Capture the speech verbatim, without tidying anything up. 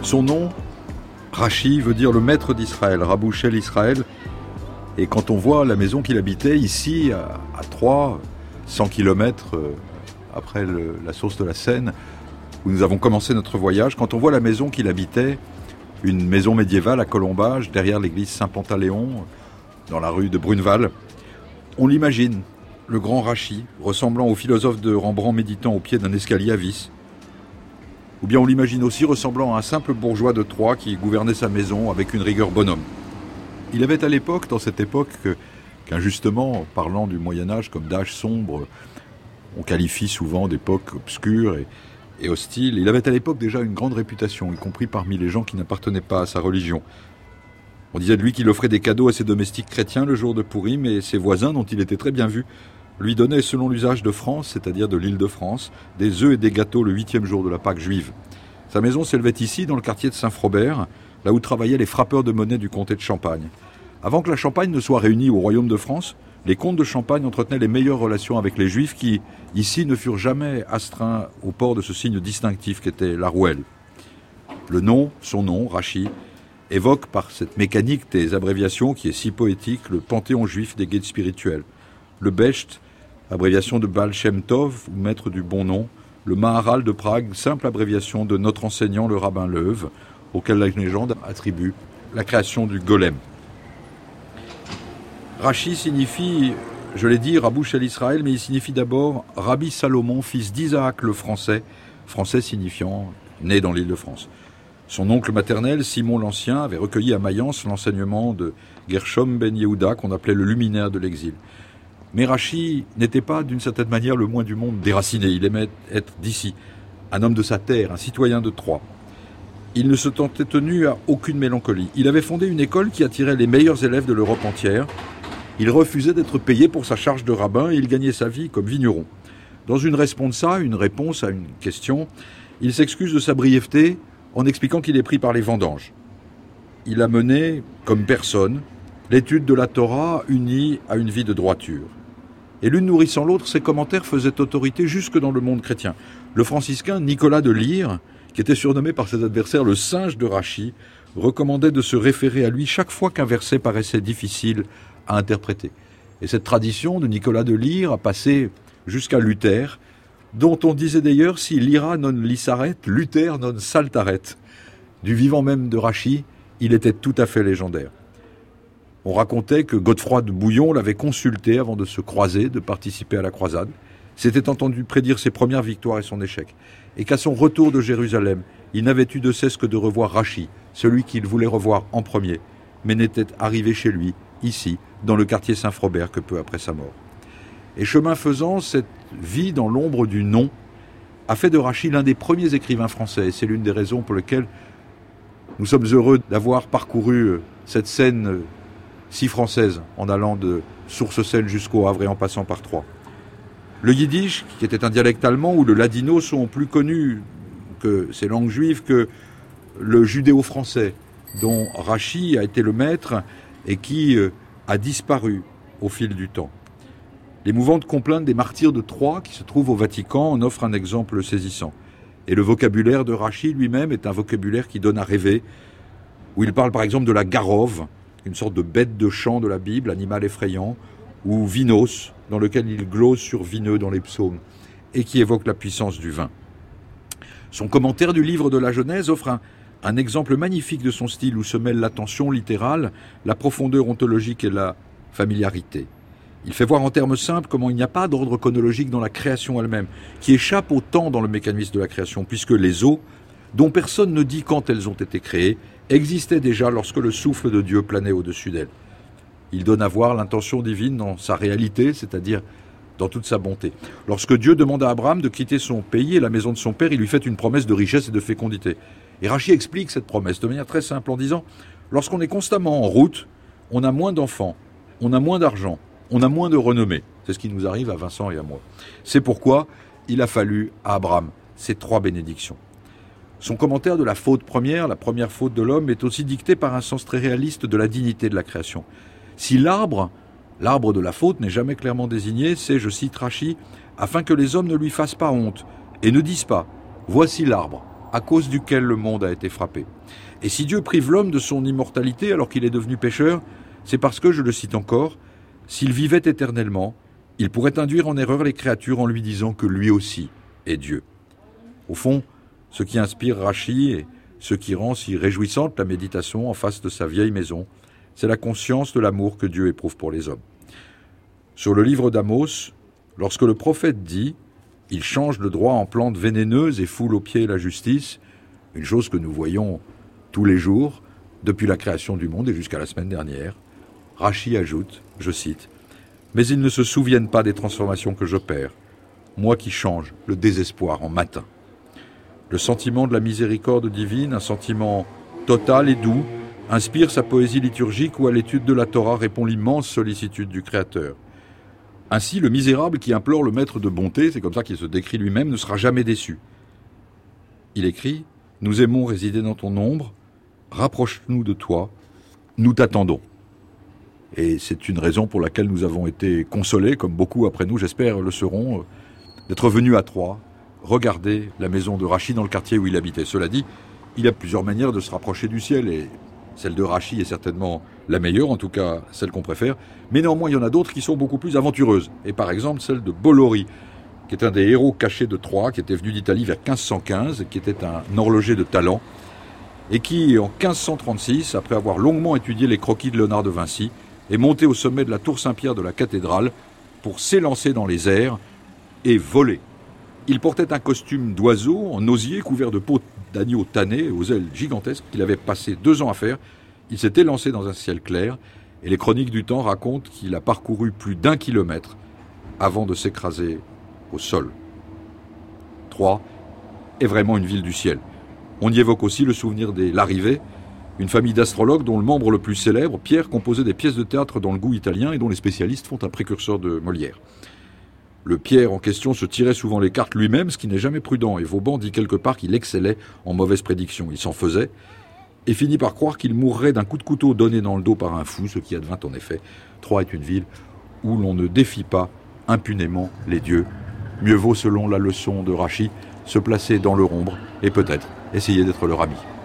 Son nom, Rachi, veut dire le maître d'Israël, Rabouchel Israël. Et quand on voit la maison qu'il habitait ici, à, à Troyes, cent kilomètres après le, la source de la Seine, où nous avons commencé notre voyage, quand on voit la maison qu'il habitait, une maison médiévale à Colombage, derrière l'église Saint-Pantaléon, dans la rue de Bruneval, on l'imagine, le grand Rachi, ressemblant au philosophe de Rembrandt méditant au pied d'un escalier à vis. Ou bien on l'imagine aussi ressemblant à un simple bourgeois de Troyes qui gouvernait sa maison avec une rigueur bonhomme. Il avait à l'époque, dans cette époque, que, qu'injustement, parlant du Moyen-Âge comme d'âge sombre, on qualifie souvent d'époque obscure et, et hostile, il avait à l'époque déjà une grande réputation, y compris parmi les gens qui n'appartenaient pas à sa religion. On disait de lui qu'il offrait des cadeaux à ses domestiques chrétiens le jour de Pourim, et ses voisins, dont il était très bien vu, lui donnaient, selon l'usage de France, c'est-à-dire de l'île de France, des œufs et des gâteaux le huitième jour de la Pâque juive. Sa maison s'élevait ici, dans le quartier de Saint-Frobert, là où travaillaient les frappeurs de monnaie du comté de Champagne. Avant que la Champagne ne soit réunie au royaume de France, les comtes de Champagne entretenaient les meilleures relations avec les Juifs qui, ici, ne furent jamais astreints au port de ce signe distinctif qu'était la rouelle. Le nom, son nom, Rachi, évoque par cette mécanique des abréviations qui est si poétique le panthéon juif des guides spirituels. Le Besht, abréviation de Baal Shem Tov, ou maître du bon nom. Le Maharal de Prague, simple abréviation de notre enseignant le rabbin Leuve, auquel la légende attribue la création du golem. Rachi signifie, je l'ai dit, Rabouchel Israël, mais il signifie d'abord Rabbi Salomon, fils d'Isaac le Français, français signifiant né dans l'île de France. Son oncle maternel, Simon l'Ancien, avait recueilli à Mayence l'enseignement de Gershom ben Yehuda, qu'on appelait le luminaire de l'exil. Mais Rachi n'était pas, d'une certaine manière, le moins du monde déraciné. Il aimait être d'ici, un homme de sa terre, un citoyen de Troyes. Il ne se tentait tenu à aucune mélancolie. Il avait fondé une école qui attirait les meilleurs élèves de l'Europe entière. Il refusait d'être payé pour sa charge de rabbin et il gagnait sa vie comme vigneron. Dans une responsa, une réponse à une question, il s'excuse de sa brièveté en expliquant qu'il est pris par les vendanges. Il a mené, comme personne, l'étude de la Torah unie à une vie de droiture. Et l'une nourrissant l'autre, ses commentaires faisaient autorité jusque dans le monde chrétien. Le franciscain Nicolas de Lyre, qui était surnommé par ses adversaires le singe de Rachi, recommandait de se référer à lui chaque fois qu'un verset paraissait difficile à interpréter. Et cette tradition de Nicolas de Lyre a passé jusqu'à Luther, dont on disait d'ailleurs si lyra non lissaret, Luther non saltaret. Du vivant même de Rachi, il était tout à fait légendaire. On racontait que Godefroy de Bouillon l'avait consulté avant de se croiser, de participer à la croisade, s'était entendu prédire ses premières victoires et son échec, et qu'à son retour de Jérusalem, il n'avait eu de cesse que de revoir Rachi, celui qu'il voulait revoir en premier, mais n'était arrivé chez lui, ici, dans le quartier Saint-Frobert, que peu après sa mort. Et chemin faisant, cette vie dans l'ombre du nom a fait de Rachi l'un des premiers écrivains français, et c'est l'une des raisons pour lesquelles nous sommes heureux d'avoir parcouru cette Seine si française, en allant de Source-Seine jusqu'au Havre et en passant par Troyes. Le yiddish, qui était un dialecte allemand, ou le ladino sont plus connus que ces langues juives que le judéo-français, dont Rachi a été le maître et qui a disparu au fil du temps. L'émouvante complainte des martyrs de Troyes, qui se trouve au Vatican, en offre un exemple saisissant. Et le vocabulaire de Rachi lui-même est un vocabulaire qui donne à rêver, où il parle par exemple de la garove, une sorte de bête de champ de la Bible, animal effrayant, ou vinos, dans lequel il glose sur vineux dans les psaumes, et qui évoque la puissance du vin. Son commentaire du livre de la Genèse offre un, un exemple magnifique de son style où se mêlent l'attention littérale, la profondeur ontologique et la familiarité. Il fait voir en termes simples comment il n'y a pas d'ordre chronologique dans la création elle-même, qui échappe au temps dans le mécanisme de la création, puisque les eaux, dont personne ne dit quand elles ont été créées, existaient déjà lorsque le souffle de Dieu planait au-dessus d'elles. Il donne à voir l'intention divine dans sa réalité, c'est-à-dire dans toute sa bonté. Lorsque Dieu demande à Abraham de quitter son pays et la maison de son père, il lui fait une promesse de richesse et de fécondité. Et Rachi explique cette promesse de manière très simple en disant « Lorsqu'on est constamment en route, on a moins d'enfants, on a moins d'argent, on a moins de renommée. » C'est ce qui nous arrive à Vincent et à moi. C'est pourquoi il a fallu à Abraham ces trois bénédictions. Son commentaire de la faute première, la première faute de l'homme, est aussi dicté par un sens très réaliste de la dignité de la création. Si l'arbre, l'arbre de la faute n'est jamais clairement désigné, c'est, je cite Rachi, « afin que les hommes ne lui fassent pas honte et ne disent pas « voici l'arbre », à cause duquel le monde a été frappé. Et si Dieu prive l'homme de son immortalité alors qu'il est devenu pécheur, c'est parce que, je le cite encore, s'il vivait éternellement, il pourrait induire en erreur les créatures en lui disant que lui aussi est Dieu. Au fond, ce qui inspire Rachi et ce qui rend si réjouissante la méditation en face de sa vieille maison, c'est la conscience de l'amour que Dieu éprouve pour les hommes. Sur le livre d'Amos, lorsque le prophète dit « Il change le droit en plante vénéneuse et foule aux pieds la justice », une chose que nous voyons tous les jours, depuis la création du monde et jusqu'à la semaine dernière, Rachi ajoute, je cite, « Mais ils ne se souviennent pas des transformations que j'opère, moi qui change le désespoir en matin. » Le sentiment de la miséricorde divine, un sentiment total et doux, inspire sa poésie liturgique où à l'étude de la Torah répond l'immense sollicitude du Créateur. Ainsi, le misérable qui implore le maître de bonté, c'est comme ça qu'il se décrit lui-même, ne sera jamais déçu. Il écrit « Nous aimons résider dans ton ombre, rapproche-nous de toi, nous t'attendons. » Et c'est une raison pour laquelle nous avons été consolés, comme beaucoup après nous, j'espère, le seront, d'être venus à Troyes, regarder la maison de Rachi dans le quartier où il habitait. Cela dit, il y a plusieurs manières de se rapprocher du ciel, et celle de Rachi est certainement la meilleure, en tout cas celle qu'on préfère, mais néanmoins il y en a d'autres qui sont beaucoup plus aventureuses, et par exemple celle de Bollori, qui est un des héros cachés de Troyes, qui était venu d'Italie vers quinze cent quinze, qui était un horloger de talent, et qui, en quinze cent trente-six, après avoir longuement étudié les croquis de Léonard de Vinci, est monté au sommet de la tour Saint-Pierre de la cathédrale pour s'élancer dans les airs et voler. Il portait un costume d'oiseau en osier couvert de peau d'agneau tanné aux ailes gigantesques qu'il avait passé deux ans à faire. Il s'était lancé dans un ciel clair et les chroniques du temps racontent qu'il a parcouru plus d'un kilomètre avant de s'écraser au sol. Troyes est vraiment une ville du ciel. On y évoque aussi le souvenir des Larrivée, une famille d'astrologues dont le membre le plus célèbre, Pierre, composait des pièces de théâtre dans le goût italien et dont les spécialistes font un précurseur de Molière. Le Pierre en question se tirait souvent les cartes lui-même, ce qui n'est jamais prudent, et Vauban dit quelque part qu'il excellait en mauvaises prédictions. Il s'en faisait, et finit par croire qu'il mourrait d'un coup de couteau donné dans le dos par un fou, ce qui advint en effet. Troyes est une ville où l'on ne défie pas impunément les dieux. Mieux vaut, selon la leçon de Rachi, se placer dans leur ombre et peut-être essayer d'être leur ami.